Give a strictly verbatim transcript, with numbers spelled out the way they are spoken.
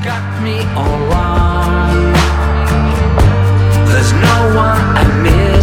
got me all wrong. There's no one I miss.